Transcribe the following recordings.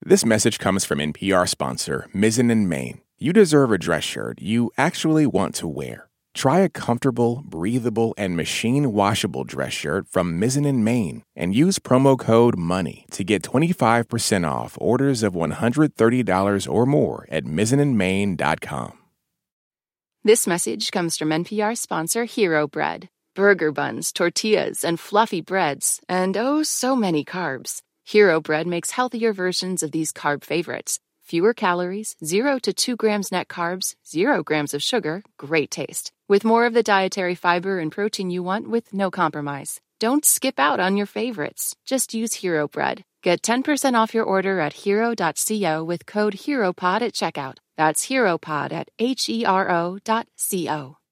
This message comes from NPR sponsor Mizzen & Main. You deserve a dress shirt you actually want to wear. Try a comfortable, breathable, and machine-washable dress shirt from Mizzen & Main and use promo code MONEY to get 25% off orders of $130 or more at mizzenandmain.com. This message comes from NPR sponsor Hero Bread. Burger buns, tortillas, and fluffy breads, and oh, so many carbs. Hero Bread makes healthier versions of these carb favorites. Fewer calories, 0 to 2 grams net carbs, 0 grams of sugar, great taste. With more of the dietary fiber and protein you want with no compromise. Don't skip out on your favorites. Just use Hero Bread. Get 10% off your order at hero.co with code HEROPOD at checkout. That's HEROPOD at HERO.co.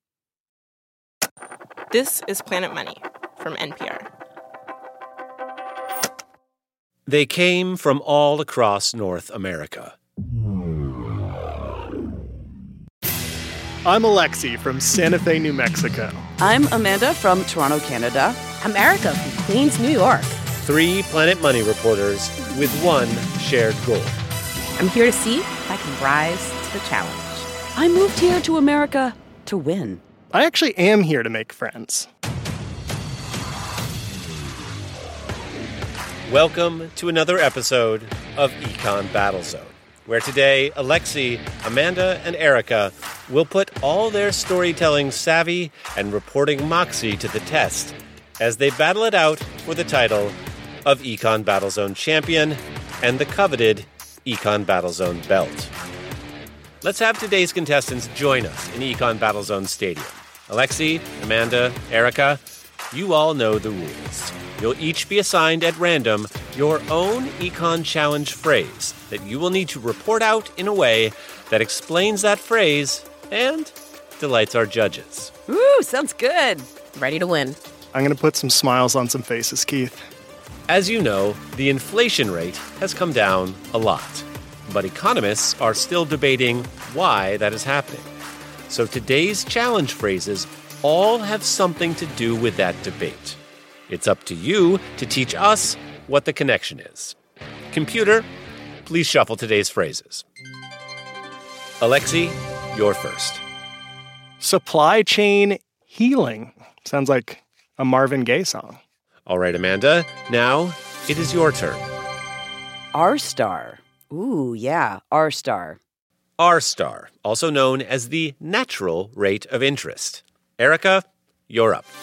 This is Planet Money from NPR. They came from all across North America. I'm Alexi from Santa Fe, New Mexico. I'm Amanda from Toronto, Canada. I'm Erica from Queens, New York. 3 Planet Money reporters with one shared goal. I'm here to see if I can rise to the challenge. I moved here to America to win. I actually am here to make friends. Welcome to another episode of Econ Battlezone, where today Alexi, Amanda, and Erica will put all their storytelling savvy and reporting moxie to the test as they battle it out for the title of Econ Battlezone champion and the coveted Econ Battlezone belt. Let's have today's contestants join us in Econ Battlezone Stadium. Alexi, Amanda, Erica, you all know the rules. You'll each be assigned at random your own Econ Challenge phrase that you will need to report out in a way that explains that phrase and delights our judges. Ooh, sounds good. Ready to win. I'm going to put some smiles on some faces, Keith. As you know, the inflation rate has come down a lot, but economists are still debating why that is happening. So today's challenge phrases all have something to do with that debate. It's up to you to teach us what the connection is. Computer, please shuffle today's phrases. Alexi, you're first. Supply chain healing. Sounds like a Marvin Gaye song. All right, Amanda, now it is your turn. R-star. Ooh, yeah, R-star. R-star, also known as the natural rate of interest. Erica, you're up.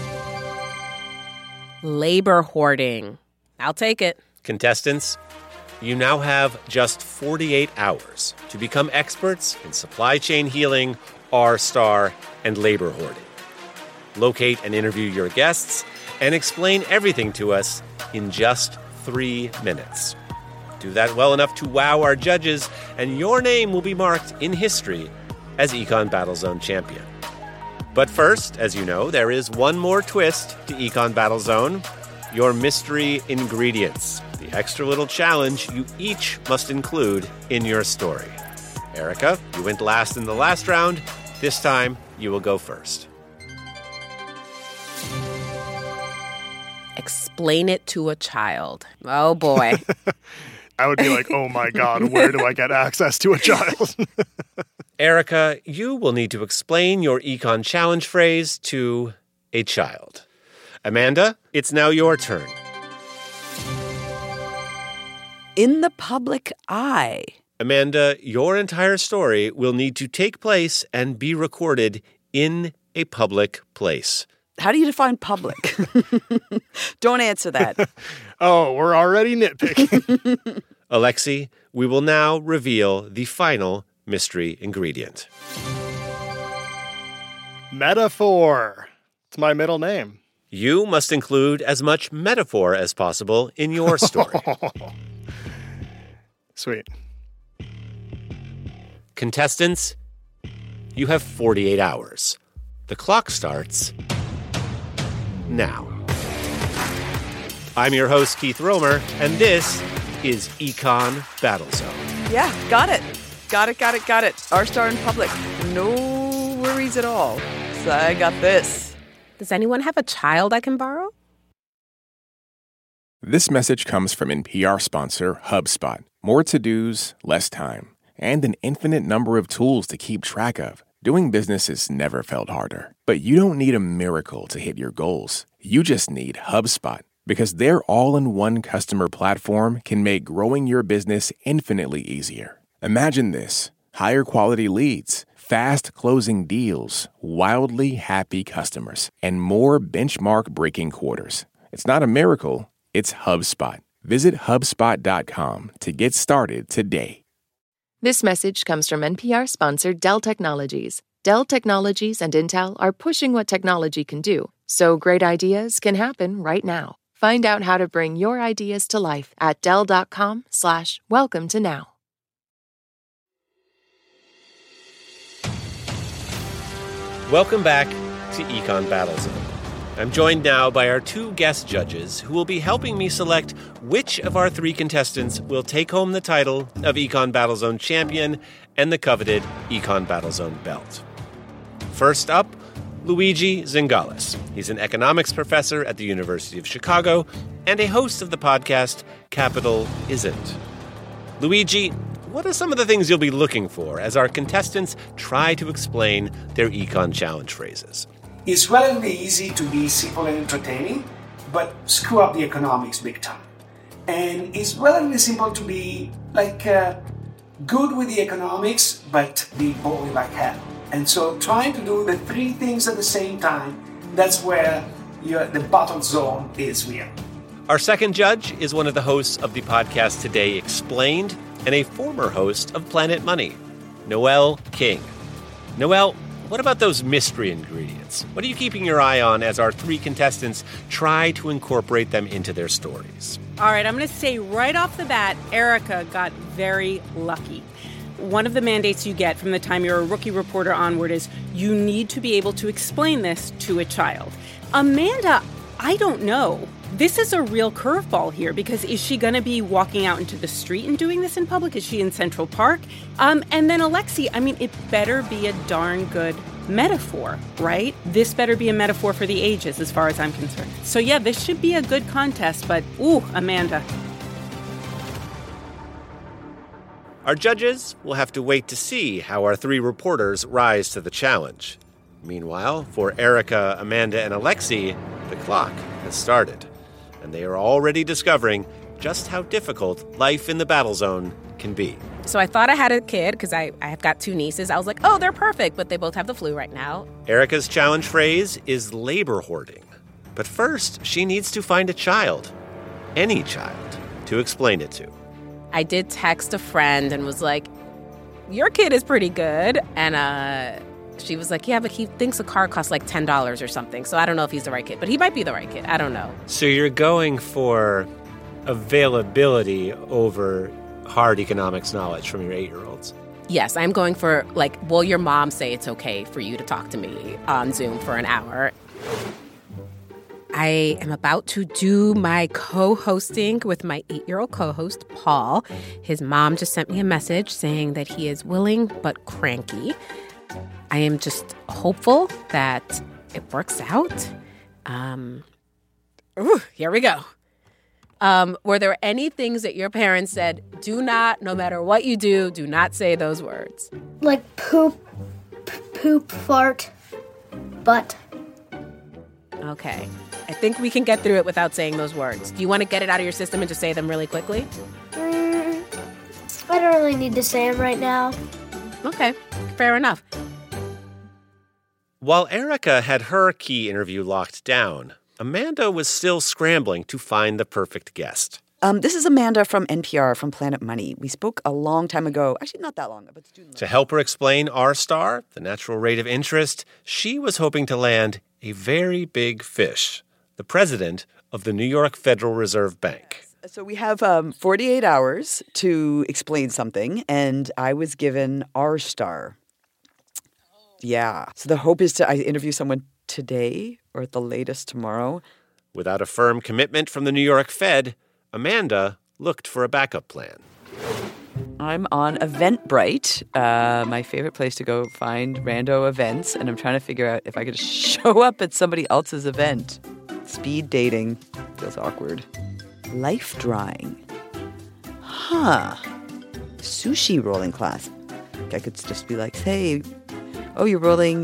Labor hoarding. I'll take it. Contestants, you now have just 48 hours to become experts in supply chain healing, R-star, and labor hoarding. Locate and interview your guests and explain everything to us in just 3 minutes. Do that well enough to wow our judges, and your name will be marked in history as Econ Battlezone champion. But first, as you know, there is one more twist to Econ Battlezone, your mystery ingredients, the extra little challenge you each must include in your story. Erica, you went last in the last round. This time, you will go first. Explain it to a child. Oh, boy. I would be like, oh my God, where do I get access to a child? Erica, you will need to explain your Econ Challenge phrase to a child. Amanda, it's now your turn. In the public eye. Amanda, your entire story will need to take place and be recorded in a public place. How do you define public? Don't answer that. Oh, we're already nitpicking. Alexi, we will now reveal the final mystery ingredient. Metaphor. It's my middle name. You must include as much metaphor as possible in your story. Sweet. Contestants, you have 48 hours. The clock starts now. I'm your host, Keith Romer, and this is Econ Battlezone. Yeah, got it. Got it. R-star in public. No worries at all. So I got this. Does anyone have a child I can borrow? This message comes from NPR sponsor HubSpot. More to-dos, less time, and an infinite number of tools to keep track of. Doing business has never felt harder. But you don't need a miracle to hit your goals. You just need HubSpot, because their all-in-one customer platform can make growing your business infinitely easier. Imagine this: higher quality leads, fast closing deals, wildly happy customers, and more benchmark-breaking quarters. It's not a miracle. It's HubSpot. Visit HubSpot.com to get started today. This message comes from NPR sponsor Dell Technologies. Dell Technologies and Intel are pushing what technology can do, so great ideas can happen right now. Find out how to bring your ideas to life at Dell.com/welcome to now. Welcome back to Econ Battlezone. I'm joined now by our two guest judges who will be helping me select which of our three contestants will take home the title of Econ Battlezone champion and the coveted Econ Battlezone belt. First up, Luigi Zingales. He's an economics professor at the University of Chicago and a host of the podcast Capital Isn't. Luigi, what are some of the things you'll be looking for as our contestants try to explain their econ challenge phrases? It's relatively easy to be simple and entertaining, but screw up the economics big time. And it's relatively simple to be good with the economics, but be boring like hell. And so trying to do the three things at the same time, that's where the battle zone is real. Our second judge is one of the hosts of the podcast Today Explained and a former host of Planet Money, Noel King. Noel, what about those mystery ingredients? What are you keeping your eye on as our three contestants try to incorporate them into their stories? All right, I'm going to say right off the bat, Erica got very lucky. One of the mandates you get from the time you're a rookie reporter onward is you need to be able to explain this to a child. Amanda, I don't know. This is a real curveball here, because is she going to be walking out into the street and doing this in public? Is she in Central Park? And then Alexi, it better be a darn good metaphor, right? This better be a metaphor for the ages as far as I'm concerned. So yeah, this should be a good contest, but Amanda. Our judges will have to wait to see how our three reporters rise to the challenge. Meanwhile, for Erica, Amanda, and Alexi, the clock has started, and they are already discovering just how difficult life in the battle zone can be. So I thought I had a kid because I have got two nieces. I was like, oh, they're perfect, but they both have the flu right now. Erica's challenge phrase is labor hoarding. But first, she needs to find a child, any child, to explain it to. I did text a friend and was like, your kid is pretty good. And she was like, yeah, but he thinks a car costs like $10 or something. So I don't know if he's the right kid, but he might be the right kid. I don't know. So you're going for availability over hard economics knowledge from your 8-year-olds. Yes, I'm going for will your mom say it's okay for you to talk to me on Zoom for an hour? I am about to do my co-hosting with my 8-year-old co-host, Paul. His mom just sent me a message saying that he is willing but cranky. I am just hopeful that it works out. Here we go. Were there any things that your parents said, do not, no matter what you do not say those words? Like poop, fart, butt. Okay. I think we can get through it without saying those words. Do you want to get it out of your system and just say them really quickly? I don't really need to say them right now. Okay, fair enough. While Erica had her key interview locked down, Amanda was still scrambling to find the perfect guest. This is Amanda from NPR from Planet Money. We spoke a long time ago. Actually, not that long ago. But to help her explain R-star, the natural rate of interest, she was hoping to land a very big fish, the president of the New York Federal Reserve Bank. So we have 48 hours to explain something, and I was given R-star. Yeah. So the hope is to interview someone today or at the latest tomorrow. Without a firm commitment from the New York Fed, Amanda looked for a backup plan. I'm on Eventbrite, my favorite place to go find rando events, and I'm trying to figure out if I could show up at somebody else's event. Speed dating feels awkward. Life drawing. Huh. Sushi rolling class. I could just be like, hey, oh, you're rolling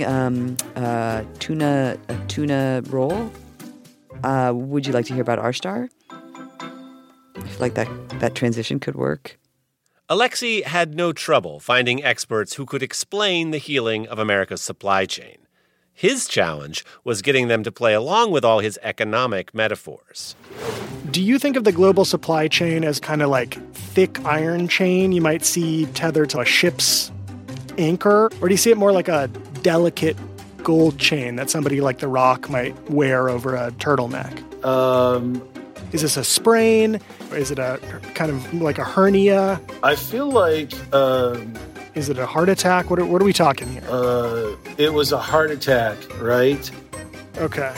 tuna roll? Would you like to hear about R-Star? I feel like that transition could work. Alexei had no trouble finding experts who could explain the healing of America's supply chain. His challenge was getting them to play along with all his economic metaphors. Do you think of the global supply chain as kind of like thick iron chain you might see tethered to a ship's anchor? Or do you see it more like a delicate gold chain that somebody like The Rock might wear over a turtleneck? Is this a sprain? Or is it a kind of like a hernia? I feel like... is it a heart attack? What are we talking here? It was a heart attack, right? Okay.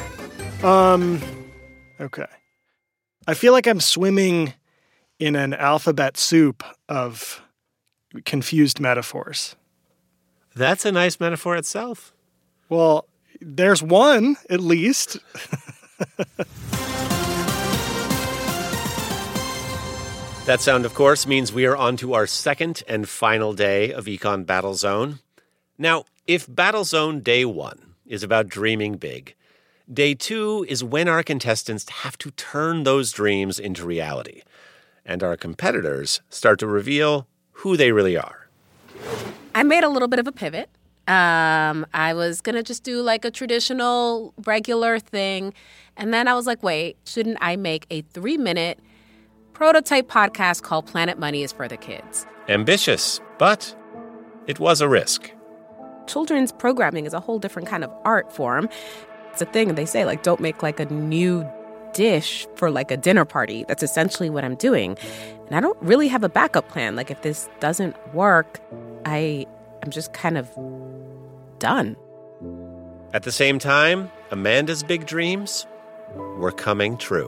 Okay. I feel like I'm swimming in an alphabet soup of confused metaphors. That's a nice metaphor itself. Well, there's one, at least. That sound, of course, means we are on to our second and final day of Econ Battle Zone. Now, if Battle Zone Day 1 is about dreaming big, Day 2 is when our contestants have to turn those dreams into reality, and our competitors start to reveal who they really are. I made a little bit of a pivot. I was going to just do like a traditional, regular thing, and then I was like, wait, shouldn't I make a 3-minute prototype podcast called Planet Money is for the Kids? Ambitious, but it was a risk. Children's programming is a whole different kind of art form. It's a thing, and they say, like, don't make, like, a new dish for, like, a dinner party. That's essentially what I'm doing. And I don't really have a backup plan. Like, if this doesn't work, I'm just kind of done. At the same time, Amanda's big dreams were coming true.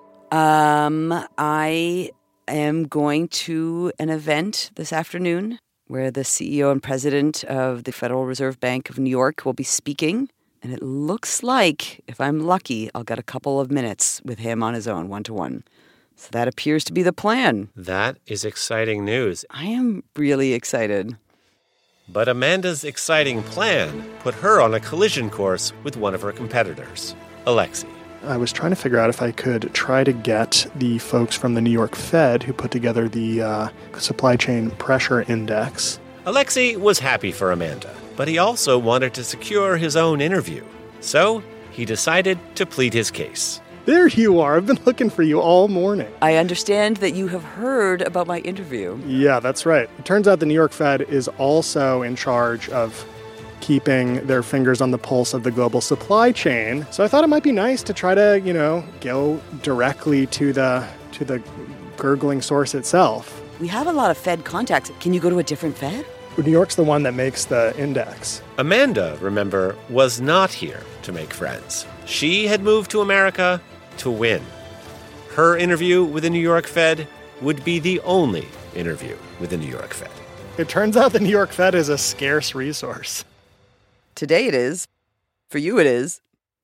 I am going to an event this afternoon where the CEO and president of the Federal Reserve Bank of New York will be speaking. And it looks like, if I'm lucky, I'll get a couple of minutes with him on his own, one-to-one. So that appears to be the plan. That is exciting news. I am really excited. But Amanda's exciting plan put her on a collision course with one of her competitors, Alexei. I was trying to figure out if I could try to get the folks from the New York Fed who put together the supply chain pressure index. Alexei was happy for Amanda, but he also wanted to secure his own interview. So he decided to plead his case. There you are. I've been looking for you all morning. I understand that you have heard about my interview. Yeah, that's right. It turns out the New York Fed is also in charge of keeping their fingers on the pulse of the global supply chain. So I thought it might be nice to try to, go directly to the gurgling source itself. We have a lot of Fed contacts. Can you go to a different Fed? New York's the one that makes the index. Amanda, remember, was not here to make friends. She had moved to America to win. Her interview with the New York Fed would be the only interview with the New York Fed. It turns out the New York Fed is a scarce resource. Today it is. For you it is.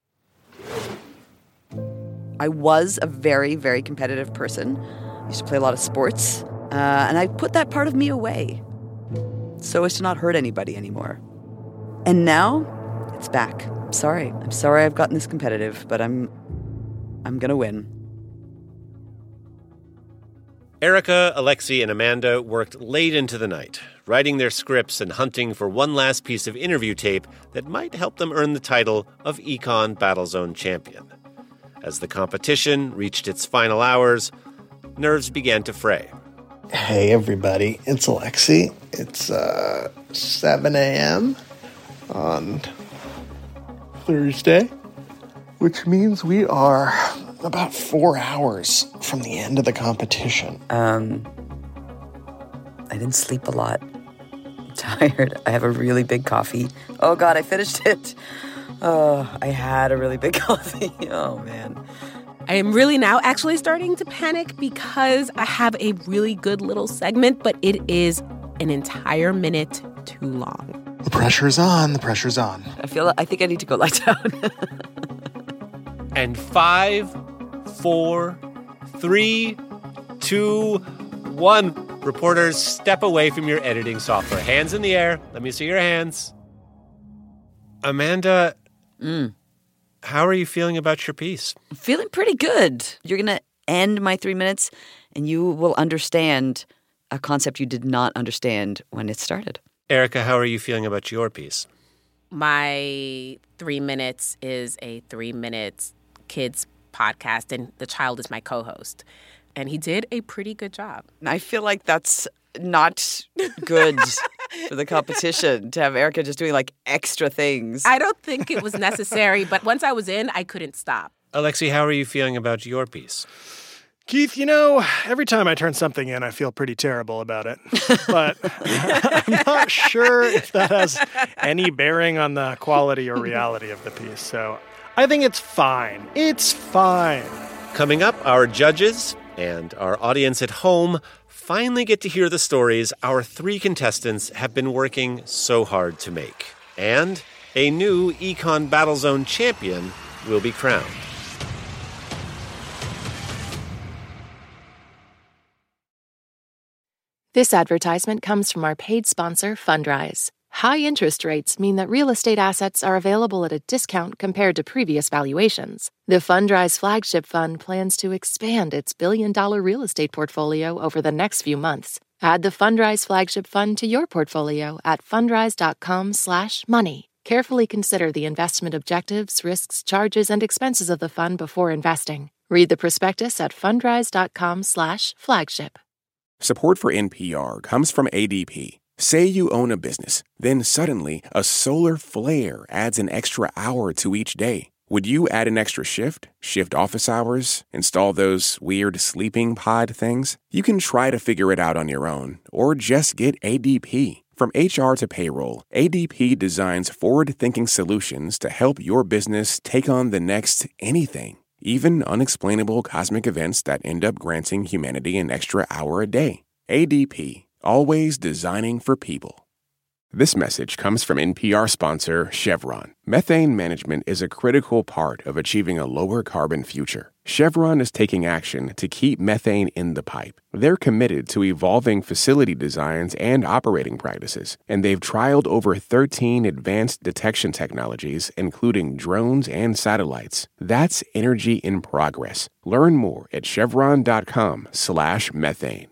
I was a very, very competitive person. I used to play a lot of sports. And I put that part of me away so as to not hurt anybody anymore. And now it's back. I'm sorry I've gotten this competitive, but I'm going to win. Erica, Alexei, and Amanda worked late into the night, writing their scripts and hunting for one last piece of interview tape that might help them earn the title of Econ Battlezone champion. As the competition reached its final hours, nerves began to fray. Hey, everybody. It's Alexei. It's 7 a.m. on Thursday, which means we are about 4 hours from the end of the competition. I didn't sleep a lot. I'm tired. I have a really big coffee. Oh, God, I finished it. Oh, I had a really big coffee. Oh, man. I am really now actually starting to panic because I have a really good little segment, but it is an entire minute too long. The pressure's on. The pressure's on. I think I need to go lie down. And 5, 4, 3, 2, 1. Reporters, step away from your editing software. Hands in the air. Let me see your hands. Amanda, how are you feeling about your piece? Feeling pretty good. You're going to end my 3 minutes, and you will understand a concept you did not understand when it started. Erica, how are you feeling about your piece? My 3 minutes is a 3 minutes kids podcast, and the child is my co-host. And he did a pretty good job. I feel like that's not good for the competition to have Erica just doing like extra things. I don't think it was necessary, but once I was in, I couldn't stop. Alexi, how are you feeling about your piece? Keith, every time I turn something in, I feel pretty terrible about it. But I'm not sure if that has any bearing on the quality or reality of the piece. So I think it's fine. It's fine. Coming up, our judges and our audience at home finally get to hear the stories our 3 contestants have been working so hard to make. And a new Econ Battlezone champion will be crowned. This advertisement comes from our paid sponsor, Fundrise. High interest rates mean that real estate assets are available at a discount compared to previous valuations. The Fundrise Flagship Fund plans to expand its billion-dollar real estate portfolio over the next few months. Add the Fundrise Flagship Fund to your portfolio at fundrise.com/money. Carefully consider the investment objectives, risks, charges, and expenses of the fund before investing. Read the prospectus at fundrise.com/flagship. Support for NPR comes from ADP. Say you own a business, then suddenly a solar flare adds an extra hour to each day. Would you add an extra shift, shift office hours, install those weird sleeping pod things? You can try to figure it out on your own, or just get ADP. From HR to payroll, ADP designs forward-thinking solutions to help your business take on the next anything, even unexplainable cosmic events that end up granting humanity an extra hour a day. ADP. Always designing for people. This message comes from NPR sponsor Chevron. Methane management is a critical part of achieving a lower carbon future. Chevron is taking action to keep methane in the pipe. They're committed to evolving facility designs and operating practices, and they've trialed over 13 advanced detection technologies, including drones and satellites. That's energy in progress. Learn more at chevron.com/methane.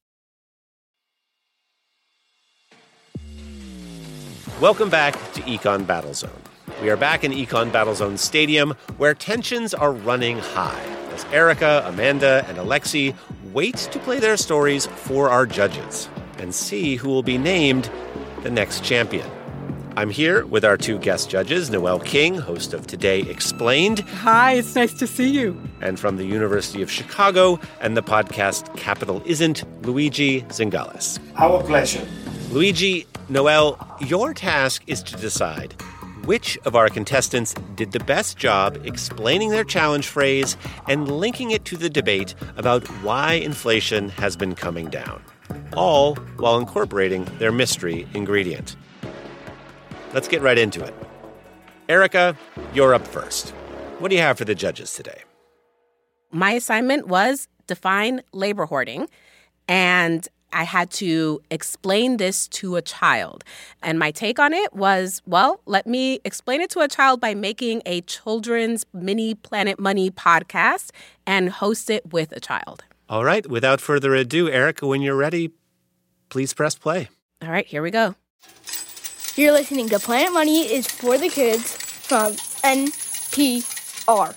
Welcome back to Econ Battlezone. We are back in Econ Battlezone Stadium, where tensions are running high as Erica, Amanda, and Alexi wait to play their stories for our judges and see who will be named the next champion. I'm here with our 2 guest judges, Noel King, host of Today Explained. Hi, it's nice to see you. And from the University of Chicago and the podcast Capital Isn't, Luigi Zingales. Our pleasure. Luigi, Noel, your task is to decide which of our contestants did the best job explaining their challenge phrase and linking it to the debate about why inflation has been coming down, all while incorporating their mystery ingredient. Let's get right into it. Erica, you're up first. What do you have for the judges today? My assignment was define labor hoarding, and I had to explain this to a child. And my take on it was, well, let me explain it to a child by making a children's mini Planet Money podcast and host it with a child. All right. Without further ado, Erica, when you're ready, please press play. All right, here we go. You're listening to Planet Money is for the Kids from NPR.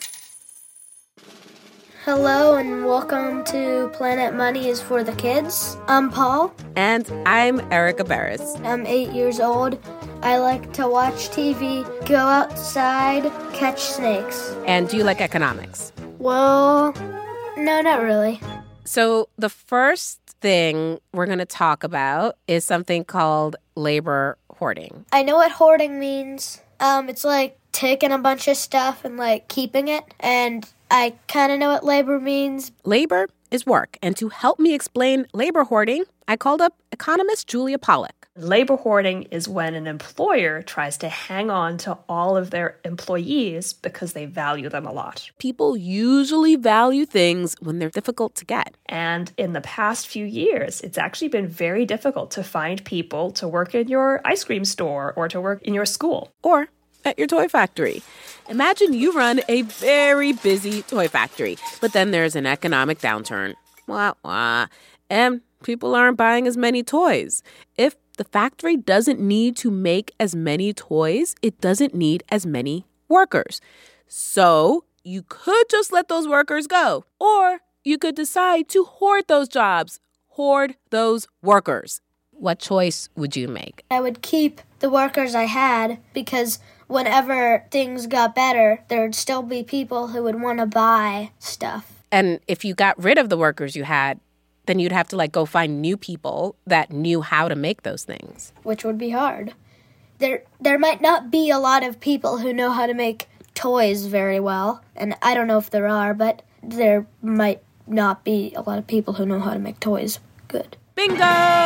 Hello and welcome to Planet Money is for the Kids. I'm Paul. And I'm Erica Barris. I'm 8 years old. I like to watch TV, go outside, catch snakes. And do you like economics? Well, no, not really. So the first thing we're going to talk about is something called labor hoarding. I know what hoarding means. It's like taking a bunch of stuff and like keeping it. And I kind of know what labor means. Labor is work. And to help me explain labor hoarding, I called up economist Julia Pollack. Labor hoarding is when an employer tries to hang on to all of their employees because they value them a lot. People usually value things when they're difficult to get. And in the past few years, it's actually been very difficult to find people to work in your ice cream store or to work in your school. Or at your toy factory. Imagine you run a very busy toy factory, but then there's an economic downturn. Wah, wah. And people aren't buying as many toys. If the factory doesn't need to make as many toys, it doesn't need as many workers. So you could just let those workers go, or you could decide to hoard those jobs, hoard those workers. What choice would you make? I would keep the workers I had because whenever things got better, there would still be people who would want to buy stuff. And if you got rid of the workers you had, then you'd have to go find new people that knew how to make those things. Which would be hard. There might not be a lot of people who know how to make toys very well. And I don't know if there are, but there might not be a lot of people who know how to make toys good. Bingo!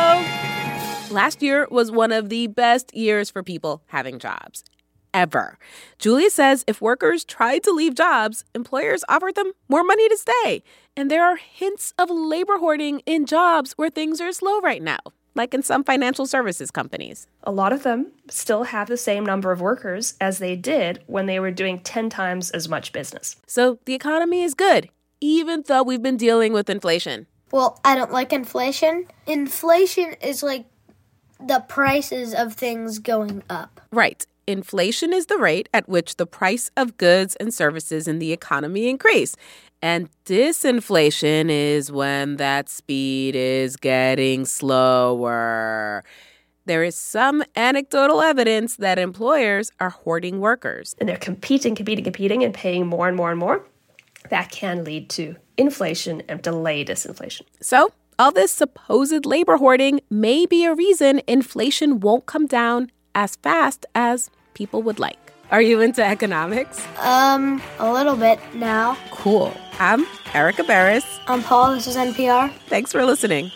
Last year was one of the best years for people having jobs ever. Julia says if workers tried to leave jobs, employers offered them more money to stay. And there are hints of labor hoarding in jobs where things are slow right now, like in some financial services companies. A lot of them still have the same number of workers as they did when they were doing 10 times as much business. So the economy is good, even though we've been dealing with inflation. Well, I don't like inflation. Inflation is like the prices of things going up. Right. Inflation is the rate at which the price of goods and services in the economy increase. And disinflation is when that speed is getting slower. There is some anecdotal evidence that employers are hoarding workers. And they're competing, and paying more and more and more. That can lead to inflation and delay disinflation. So all this supposed labor hoarding may be a reason inflation won't come down as fast as people would like. Are you into economics? A little bit now. Cool. I'm Erica Barris. I'm Paul. This is NPR. Thanks for listening.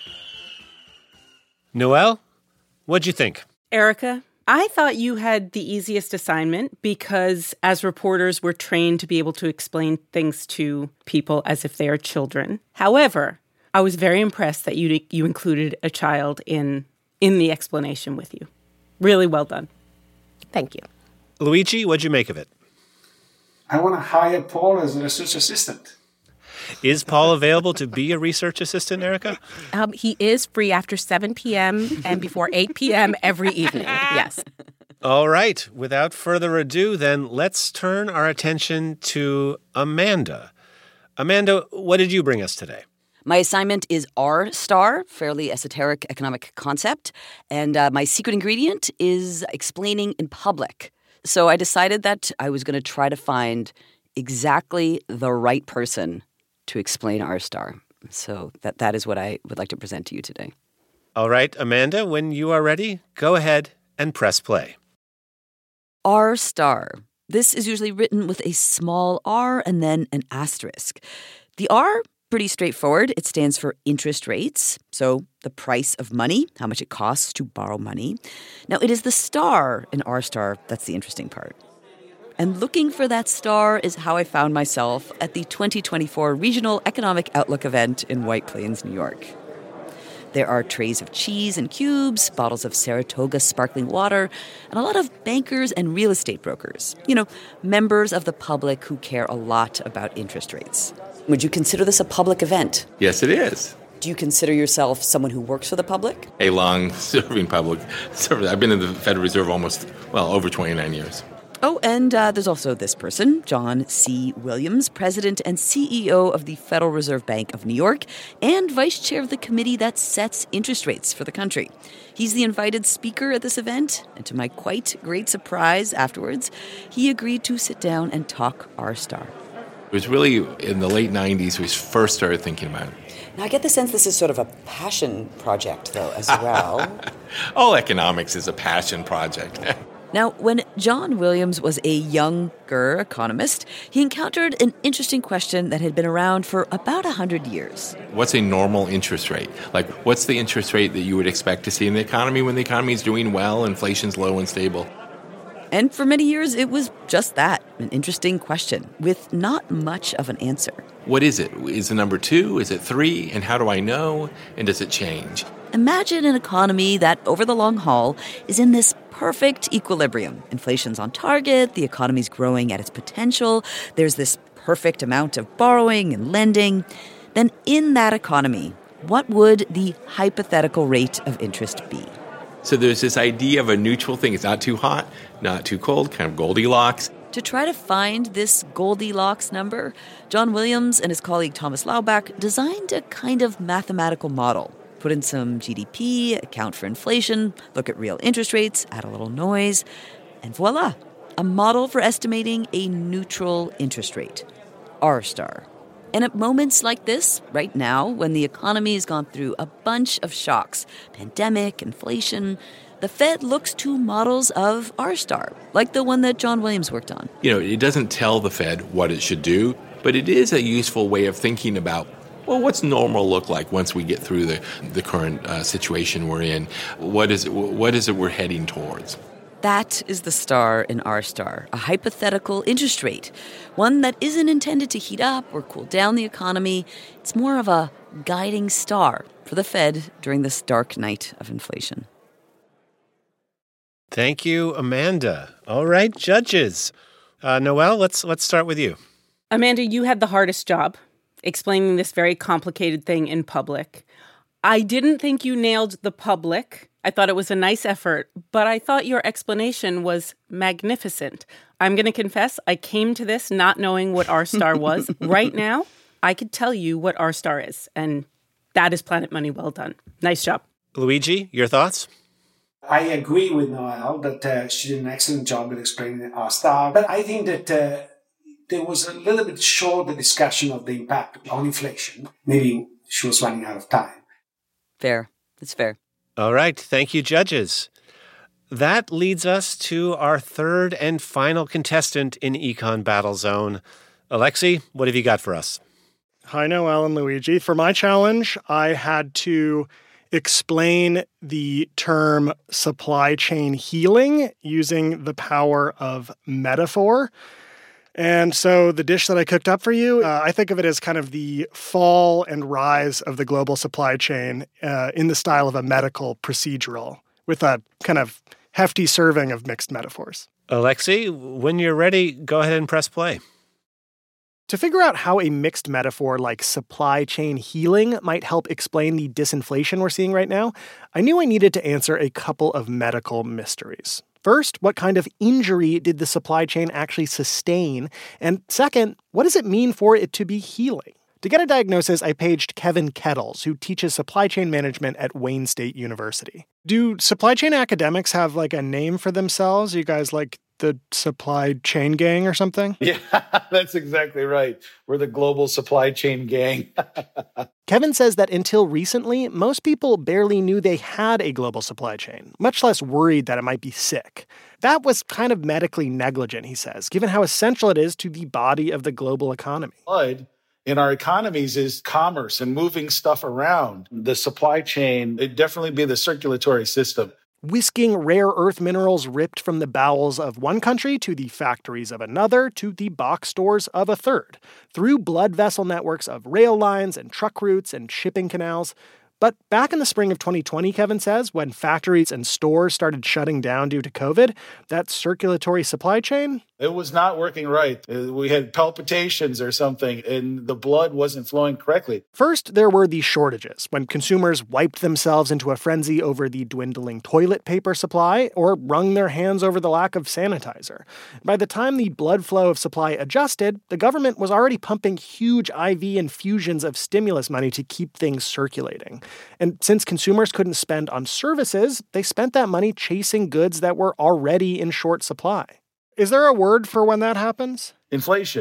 Noelle, what'd you think? Erica, I thought you had the easiest assignment because as reporters, we're trained to be able to explain things to people as if they are children. However, I was very impressed that you included a child in the explanation with you. Really well done. Thank you. Luigi, what'd you make of it? I want to hire Paul as a research assistant. Is Paul available to be a research assistant, Erica? He is free after 7 p.m. and before 8 p.m. every evening, yes. All right. Without further ado, then, let's turn our attention to Amanda. Amanda, what did you bring us today? My assignment is R-star, fairly esoteric economic concept, and my secret ingredient is explaining in public. So I decided that I was going to try to find exactly the right person to explain R-star. So that is what I would like to present to you today. All right, Amanda, when you are ready, go ahead and press play. R-star. This is usually written with a small r and then an asterisk. The R, pretty straightforward. It stands for interest rates, so the price of money, how much it costs to borrow money. Now, it is the star in R-star that's the interesting part. And looking for that star is how I found myself at the 2024 Regional Economic Outlook event in White Plains, New York. There are trays of cheese and cubes, bottles of Saratoga sparkling water, and a lot of bankers and real estate brokers. You know, members of the public who care a lot about interest rates. Would you consider this a public event? Yes, it is. Do you consider yourself someone who works for the public? A long-serving public servant. I've been in the Federal Reserve over 29 years. Oh, and there's also this person, John C. Williams, President and CEO of the Federal Reserve Bank of New York and Vice Chair of the committee that sets interest rates for the country. He's the invited speaker at this event, and to my quite great surprise afterwards, he agreed to sit down and talk R-star. It was really in the late 90s we first started thinking about it. Now, I get the sense this is sort of a passion project, though, as well. All economics is a passion project. Now, when John Williams was a younger economist, he encountered an interesting question that had been around for about 100 years. What's a normal interest rate? Like, what's the interest rate that you would expect to see in the economy when the economy is doing well, inflation's low and stable? And for many years, it was just that, an interesting question, with not much of an answer. What is it? Is the number 2? Is it 3? And how do I know? And does it change? Imagine an economy that, over the long haul, is in this perfect equilibrium. Inflation's on target, the economy's growing at its potential, there's this perfect amount of borrowing and lending. Then in that economy, what would the hypothetical rate of interest be? So there's this idea of a neutral thing. It's not too hot, not too cold, kind of Goldilocks. To try to find this Goldilocks number, John Williams and his colleague Thomas Laubach designed a kind of mathematical model. Put in some GDP, account for inflation, look at real interest rates, add a little noise, and voila, a model for estimating a neutral interest rate, R-star. And at moments like this, right now, when the economy has gone through a bunch of shocks, pandemic, inflation, the Fed looks to models of R-star, like the one that John Williams worked on. It doesn't tell the Fed what it should do, but it is a useful way of thinking about, well, what's normal look like once we get through the current situation we're in? What is it we're heading towards? That is the star in R-star, a hypothetical interest rate, one that isn't intended to heat up or cool down the economy. It's more of a guiding star for the Fed during this dark night of inflation. Thank you, Amanda. All right, judges. Noelle, let's start with you. Amanda, you had the hardest job, explaining this very complicated thing in public. I didn't think you nailed the public. I thought it was a nice effort, but I thought your explanation was magnificent. I'm going to confess, I came to this not knowing what R-star was. Right now, I could tell you what R-star is, and that is Planet Money. Well done. Nice job. Luigi, your thoughts? I agree with Noelle that she did an excellent job with explaining R-star, but I think that there was a little bit short the discussion of the impact on inflation. Maybe she was running out of time. Fair. It's fair. All right. Thank you, judges. That leads us to our third and final contestant in Econ Battle Zone. Alexi, what have you got for us? Hi, Noelle and Luigi. For my challenge, I had to explain the term supply chain healing using the power of metaphor. And so the dish that I cooked up for you, I think of it as kind of the fall and rise of the global supply chain in the style of a medical procedural with a kind of hefty serving of mixed metaphors. Alexi, when you're ready, go ahead and press play. To figure out how a mixed metaphor like supply chain healing might help explain the disinflation we're seeing right now, I knew I needed to answer a couple of medical mysteries. First, what kind of injury did the supply chain actually sustain? And second, what does it mean for it to be healing? To get a diagnosis, I paged Kevin Kettles, who teaches supply chain management at Wayne State University. Do supply chain academics have like a name for themselves? You guys like the supply chain gang or something? Yeah, that's exactly right. We're the global supply chain gang. Kevin says that until recently, most people barely knew they had a global supply chain, much less worried that it might be sick. That was kind of medically negligent, he says, given how essential it is to the body of the global economy. Blood in our economies is commerce and moving stuff around. The supply chain, it'd definitely be the circulatory system. Whisking rare earth minerals ripped from the bowels of one country to the factories of another to the box stores of a third, through blood vessel networks of rail lines and truck routes and shipping canals. But back in the spring of 2020, Kevin says, when factories and stores started shutting down due to COVID, that circulatory supply chain, it was not working right. We had palpitations or something, and the blood wasn't flowing correctly. First, there were the shortages, when consumers wiped themselves into a frenzy over the dwindling toilet paper supply or wrung their hands over the lack of sanitizer. By the time the blood flow of supply adjusted, the government was already pumping huge IV infusions of stimulus money to keep things circulating. And since consumers couldn't spend on services, they spent that money chasing goods that were already in short supply. Is there a word for when that happens? Inflation.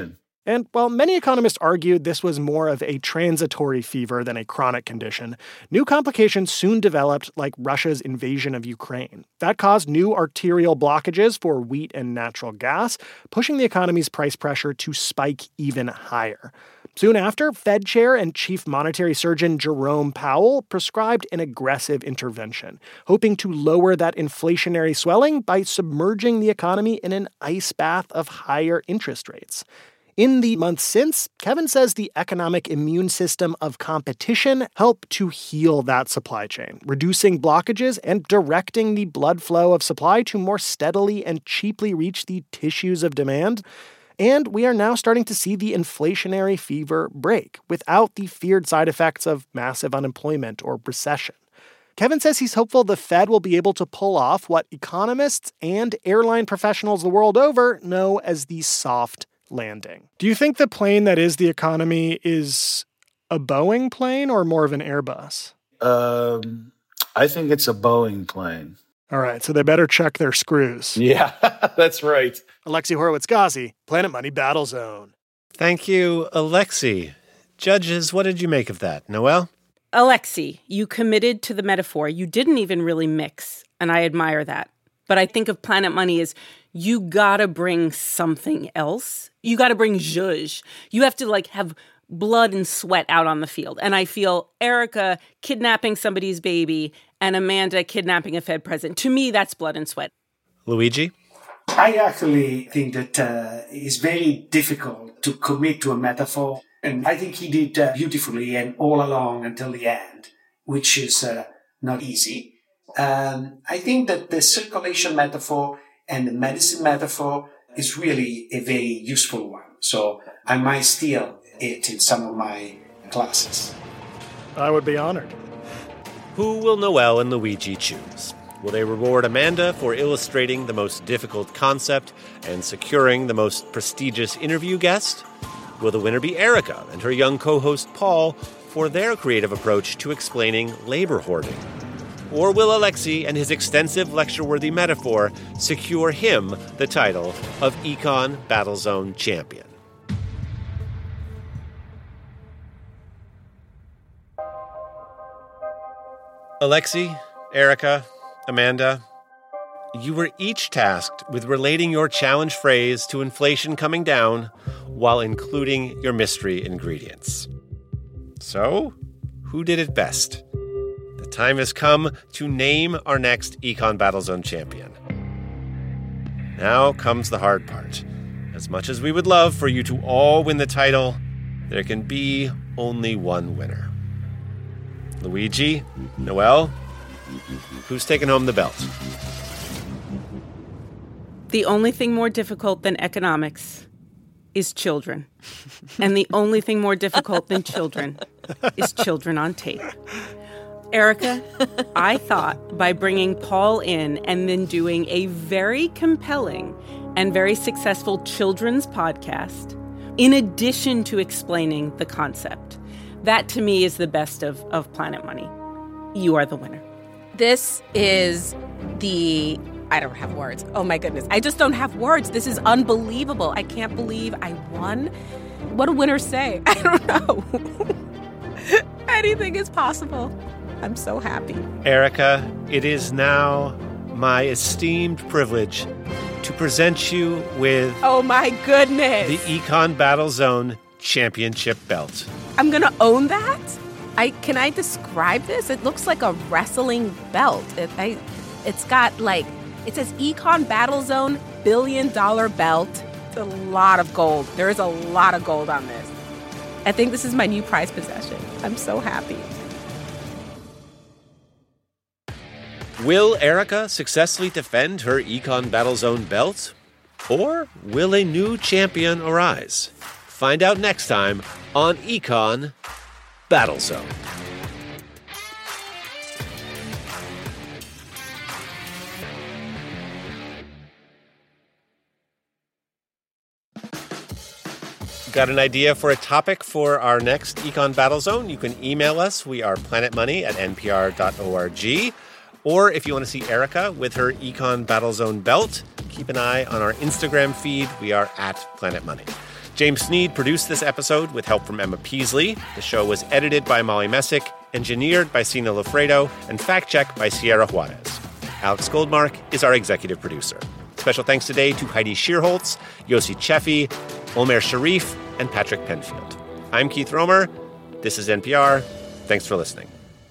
And while many economists argued this was more of a transitory fever than a chronic condition, new complications soon developed, like Russia's invasion of Ukraine. That caused new arterial blockages for wheat and natural gas, pushing the economy's price pressure to spike even higher. Soon after, Fed Chair and Chief Monetary Surgeon Jerome Powell prescribed an aggressive intervention, hoping to lower that inflationary swelling by submerging the economy in an ice bath of higher interest rates. In the months since, Kevin says the economic immune system of competition helped to heal that supply chain, reducing blockages and directing the blood flow of supply to more steadily and cheaply reach the tissues of demand. And we are now starting to see the inflationary fever break without the feared side effects of massive unemployment or recession. Kevin says he's hopeful the Fed will be able to pull off what economists and airline professionals the world over know as the soft landing. Do you think the plane that is the economy is a Boeing plane or more of an Airbus? I think it's a Boeing plane. All right, so they better check their screws. Yeah, that's right. Alexi Horowitz-Ghazi, Planet Money Battle Zone. Thank you, Alexi. Judges, what did you make of that? Noelle? Alexi, you committed to the metaphor. You didn't even really mix, and I admire that. But I think of Planet Money as you gotta bring something else. You gotta bring zhuzh. You have to have blood and sweat out on the field. And I feel Erica kidnapping somebody's baby and Amanda kidnapping a Fed president. To me, that's blood and sweat. Luigi? I actually think that it's very difficult to commit to a metaphor. And I think he did beautifully and all along until the end, which is not easy. I think that the circulation metaphor and the medicine metaphor is really a very useful one. So I might steal it in some of my classes. I would be honored. Who will Noelle and Luigi choose? Will they reward Amanda for illustrating the most difficult concept and securing the most prestigious interview guest? Will the winner be Erica and her young co-host Paul for their creative approach to explaining labor hoarding? Or will Alexi and his extensive lecture-worthy metaphor secure him the title of Econ Battlezone Champion? Alexi, Erica, Amanda, you were each tasked with relating your challenge phrase to inflation coming down while including your mystery ingredients. So, who did it best? The time has come to name our next Econ Battlezone champion. Now comes the hard part. As much as we would love for you to all win the title, there can be only one winner. Luigi, Noelle, who's taking home the belt? The only thing more difficult than economics is children. And the only thing more difficult than children is children on tape. Erica, I thought by bringing Paul in and then doing a very compelling and very successful children's podcast, in addition to explaining the concept, that to me is the best of Planet Money. You are the winner. This is I don't have words. Oh my goodness. I just don't have words. This is unbelievable. I can't believe I won. What do winners say? I don't know. Anything is possible. I'm so happy. Erica, it is now my esteemed privilege to present you with... Oh my goodness. ...the Econ Battlezone Championship belt. I'm going to own that? Can I describe this? It looks like a wrestling belt. It's got it says Econ Battlezone $1 billion belt. It's a lot of gold. There is a lot of gold on this. I think this is my new prized possession. I'm so happy. Will Erica successfully defend her Econ Battlezone belt? Or will a new champion arise? Find out next time on Econ Battlezone. Got an idea for a topic for our next Econ Battlezone? You can email us. We are planetmoney@npr.org. Or if you want to see Erica with her Econ Battlezone belt, keep an eye on our Instagram feed. We are @Planet Money. James Sneed produced this episode with help from Emma Peasley. The show was edited by Molly Messick, engineered by Sina Lofredo, and fact-checked by Sierra Juarez. Alex Goldmark is our executive producer. Special thanks today to Heidi Shearholtz, Yossi Chefi, Omer Sharif, and Patrick Penfield. I'm Keith Romer. This is NPR. Thanks for listening.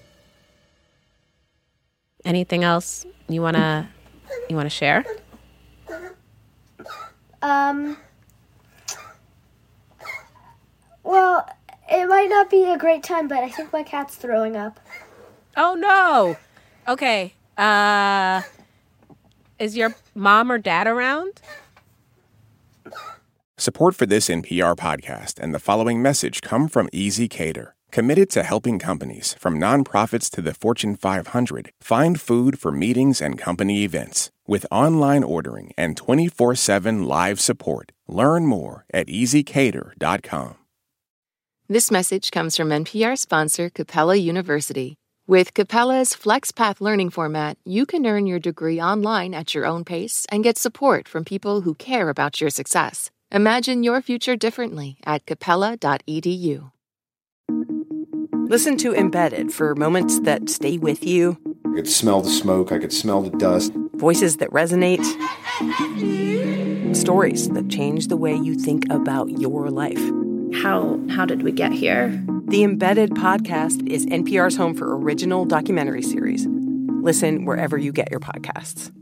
Anything else you wanna share? Well, it might not be a great time, but I think my cat's throwing up. Oh, no. Okay. Is your mom or dad around? Support for this NPR podcast and the following message come from Easy Cater, committed to helping companies, from nonprofits to the Fortune 500, find food for meetings and company events. With online ordering and 24/7 live support. Learn more at easycater.com. This message comes from NPR sponsor Capella University. With Capella's FlexPath learning format, you can earn your degree online at your own pace and get support from people who care about your success. Imagine your future differently at capella.edu. Listen to Embedded for moments that stay with you. I could smell the smoke. I could smell the dust. Voices that resonate. Stories that change the way you think about your life. How did we get here? The Embedded podcast is NPR's home for original documentary series. Listen wherever you get your podcasts.